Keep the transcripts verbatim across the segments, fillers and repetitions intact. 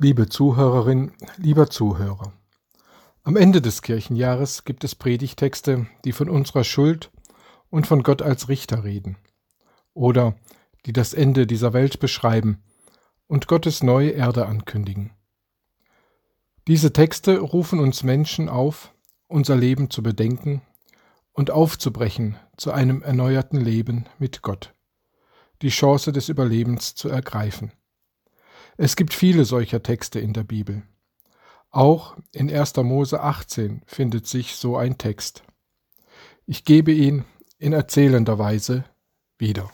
Liebe Zuhörerin, lieber Zuhörer, am Ende des Kirchenjahres gibt es Predigtexte, die von unserer Schuld und von Gott als Richter reden oder die das Ende dieser Welt beschreiben und Gottes neue Erde ankündigen. Diese Texte rufen uns Menschen auf, unser Leben zu bedenken und aufzubrechen zu einem erneuerten Leben mit Gott, die Chance des Überlebens zu ergreifen. Es gibt viele solcher Texte in der Bibel. Auch in erster Mose achtzehn findet sich so ein Text. Ich gebe ihn in erzählender Weise wieder.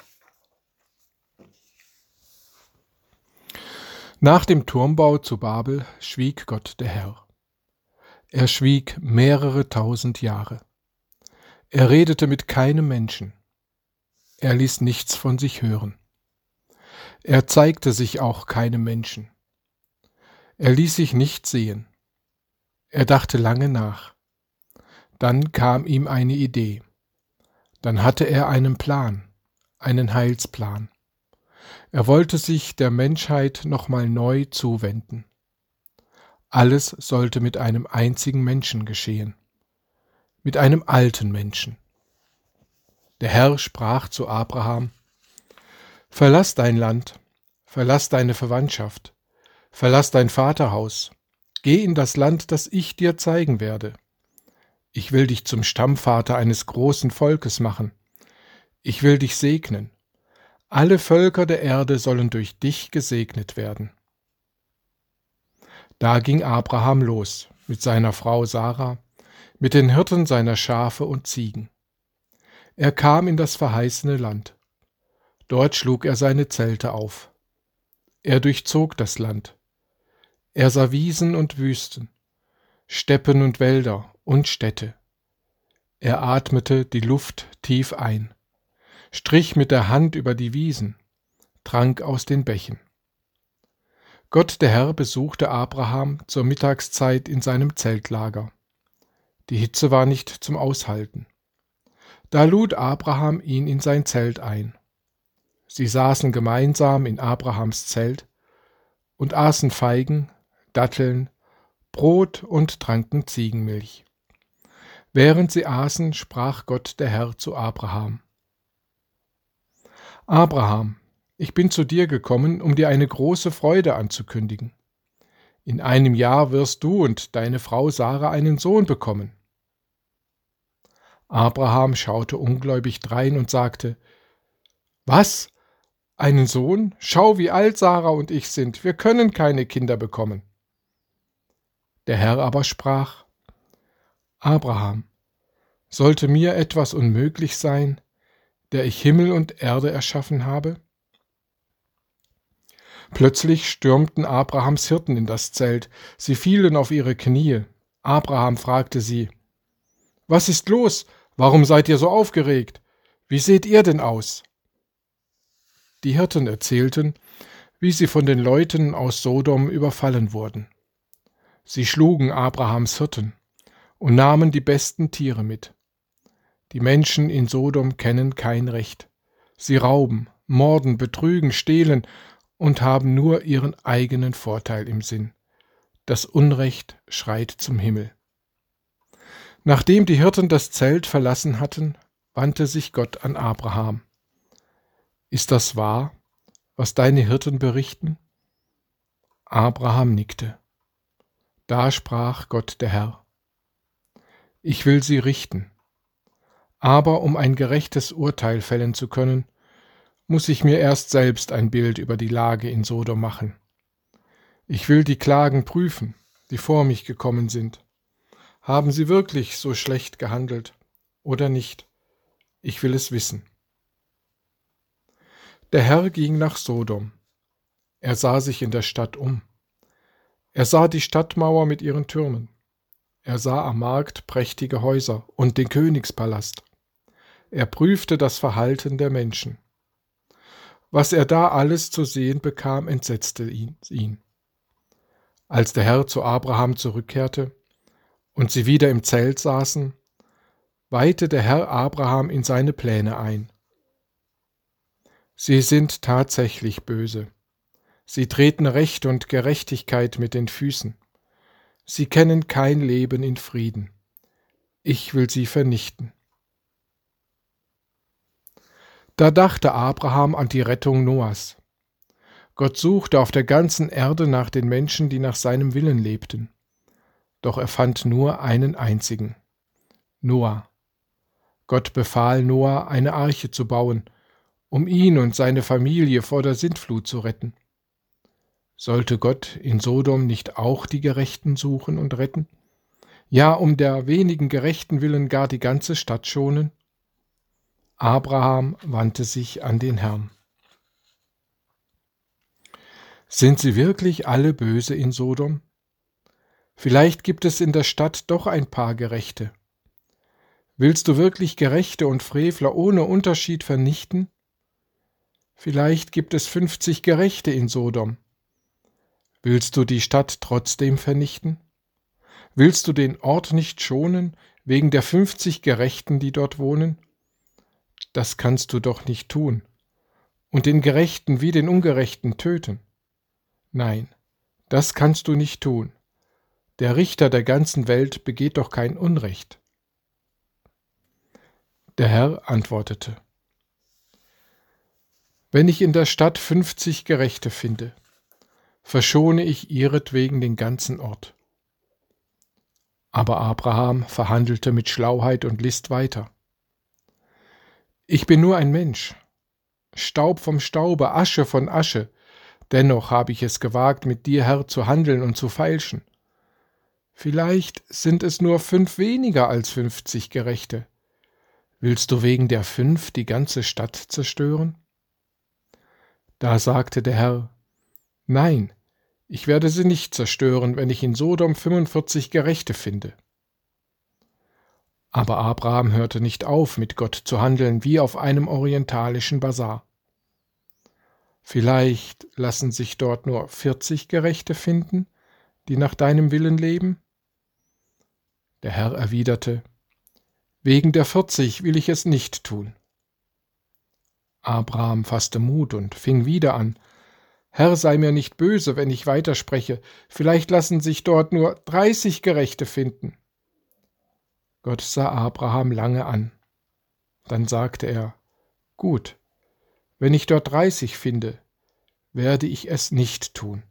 Nach dem Turmbau zu Babel schwieg Gott der Herr. Er schwieg mehrere tausend Jahre. Er redete mit keinem Menschen. Er ließ nichts von sich hören. Er zeigte sich auch keinem Menschen. Er ließ sich nicht sehen. Er dachte lange nach. Dann kam ihm eine Idee. Dann hatte er einen Plan, einen Heilsplan. Er wollte sich der Menschheit nochmal neu zuwenden. Alles sollte mit einem einzigen Menschen geschehen. Mit einem alten Menschen. Der Herr sprach zu Abraham: Verlass dein Land, verlass deine Verwandtschaft, verlass dein Vaterhaus, geh in das Land, das ich dir zeigen werde. Ich will dich zum Stammvater eines großen Volkes machen. Ich will dich segnen. Alle Völker der Erde sollen durch dich gesegnet werden. Da ging Abraham los, mit seiner Frau Sarah, mit den Hirten seiner Schafe und Ziegen. Er kam in das verheißene Land. Dort schlug er seine Zelte auf. Er durchzog das Land. Er sah Wiesen und Wüsten, Steppen und Wälder und Städte. Er atmete die Luft tief ein, strich mit der Hand über die Wiesen, trank aus den Bächen. Gott der Herr besuchte Abraham zur Mittagszeit in seinem Zeltlager. Die Hitze war nicht zum Aushalten. Da lud Abraham ihn in sein Zelt ein. Sie saßen gemeinsam in Abrahams Zelt und aßen Feigen, Datteln, Brot und tranken Ziegenmilch. Während sie aßen, sprach Gott der Herr zu Abraham: Abraham, ich bin zu dir gekommen, um dir eine große Freude anzukündigen. In einem Jahr wirst du und deine Frau Sarah einen Sohn bekommen. Abraham schaute ungläubig drein und sagte: Was? Einen Sohn? Schau, wie alt Sarah und ich sind. Wir können keine Kinder bekommen. Der Herr aber sprach: Abraham, sollte mir etwas unmöglich sein, der ich Himmel und Erde erschaffen habe? Plötzlich stürmten Abrahams Hirten in das Zelt. Sie fielen auf ihre Knie. Abraham fragte sie: Was ist los? Warum seid ihr so aufgeregt? Wie seht ihr denn aus? Die Hirten erzählten, wie sie von den Leuten aus Sodom überfallen wurden. Sie schlugen Abrahams Hirten und nahmen die besten Tiere mit. Die Menschen in Sodom kennen kein Recht. Sie rauben, morden, betrügen, stehlen und haben nur ihren eigenen Vorteil im Sinn. Das Unrecht schreit zum Himmel. Nachdem die Hirten das Zelt verlassen hatten, wandte sich Gott an Abraham. Ist das wahr, was deine Hirten berichten? Abraham nickte. Da sprach Gott der Herr: Ich will sie richten. Aber um ein gerechtes Urteil fällen zu können, muss ich mir erst selbst ein Bild über die Lage in Sodom machen. Ich will die Klagen prüfen, die vor mich gekommen sind. Haben sie wirklich so schlecht gehandelt oder nicht? Ich will es wissen. Der Herr ging nach Sodom. Er sah sich in der Stadt um. Er sah die Stadtmauer mit ihren Türmen. Er sah am Markt prächtige Häuser und den Königspalast. Er prüfte das Verhalten der Menschen. Was er da alles zu sehen bekam, entsetzte ihn. Als der Herr zu Abraham zurückkehrte und sie wieder im Zelt saßen, weihte der Herr Abraham in seine Pläne ein. Sie sind tatsächlich böse. Sie treten Recht und Gerechtigkeit mit den Füßen. Sie kennen kein Leben in Frieden. Ich will sie vernichten. Da dachte Abraham an die Rettung Noahs. Gott suchte auf der ganzen Erde nach den Menschen, die nach seinem Willen lebten. Doch er fand nur einen einzigen, Noah. Gott befahl Noah, eine Arche zu bauen, um ihn und seine Familie vor der Sintflut zu retten. Sollte Gott in Sodom nicht auch die Gerechten suchen und retten? Ja, um der wenigen Gerechten willen gar die ganze Stadt schonen? Abraham wandte sich an den Herrn. Sind sie wirklich alle böse in Sodom? Vielleicht gibt es in der Stadt doch ein paar Gerechte. Willst du wirklich Gerechte und Frevler ohne Unterschied vernichten? Vielleicht gibt es fünfzig Gerechte in Sodom. Willst du die Stadt trotzdem vernichten? Willst du den Ort nicht schonen, wegen der fünfzig Gerechten, die dort wohnen? Das kannst du doch nicht tun. Und den Gerechten wie den Ungerechten töten. Nein, das kannst du nicht tun. Der Richter der ganzen Welt begeht doch kein Unrecht. Der Herr antwortete: Wenn ich in der Stadt fünfzig Gerechte finde, verschone ich ihretwegen den ganzen Ort. Aber Abraham verhandelte mit Schlauheit und List weiter. Ich bin nur ein Mensch, Staub vom Staube, Asche von Asche, dennoch habe ich es gewagt, mit dir, Herr, zu handeln und zu feilschen. Vielleicht sind es nur fünf weniger als fünfzig Gerechte. Willst du wegen der fünf die ganze Stadt zerstören? Da sagte der Herr: Nein, ich werde sie nicht zerstören, wenn ich in Sodom fünfundvierzig Gerechte finde. Aber Abraham hörte nicht auf, mit Gott zu handeln, wie auf einem orientalischen Basar. Vielleicht lassen sich dort nur vierzig Gerechte finden, die nach deinem Willen leben? Der Herr erwiderte: Wegen der vierzig will ich es nicht tun. Abraham fasste Mut und fing wieder an: Herr, sei mir nicht böse, wenn ich weiterspreche, vielleicht lassen sich dort nur dreißig Gerechte finden. Gott sah Abraham lange an. Dann sagte er: Gut, wenn ich dort dreißig finde, werde ich es nicht tun.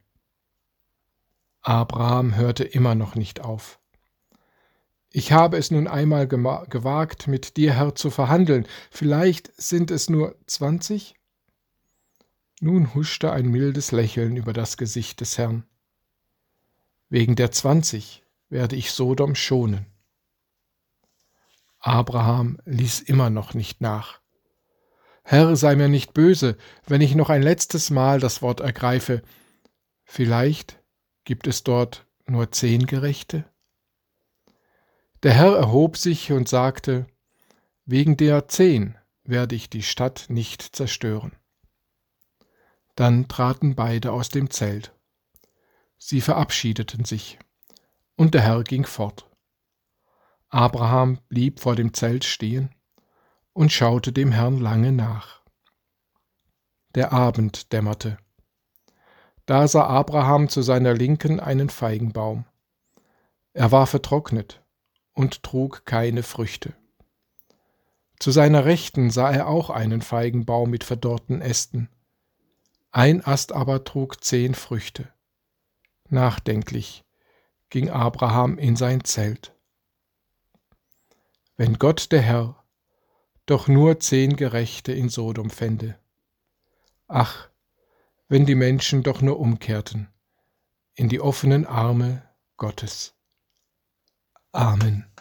Abraham hörte immer noch nicht auf. Ich habe es nun einmal gewagt, mit dir, Herr, zu verhandeln. Vielleicht sind es nur zwanzig? Nun huschte ein mildes Lächeln über das Gesicht des Herrn. Wegen der zwanzig werde ich Sodom schonen. Abraham ließ immer noch nicht nach. Herr, sei mir nicht böse, wenn ich noch ein letztes Mal das Wort ergreife. Vielleicht gibt es dort nur zehn Gerechte? Der Herr erhob sich und sagte: Wegen der zehn werde ich die Stadt nicht zerstören. Dann traten beide aus dem Zelt. Sie verabschiedeten sich, und der Herr ging fort. Abraham blieb vor dem Zelt stehen und schaute dem Herrn lange nach. Der Abend dämmerte. Da sah Abraham zu seiner Linken einen Feigenbaum. Er war vertrocknet und trug keine Früchte. Zu seiner Rechten sah er auch einen Feigenbaum mit verdorrten Ästen. Ein Ast aber trug zehn Früchte. Nachdenklich ging Abraham in sein Zelt. Wenn Gott der Herr doch nur zehn Gerechte in Sodom fände. Ach, wenn die Menschen doch nur umkehrten in die offenen Arme Gottes. Amen.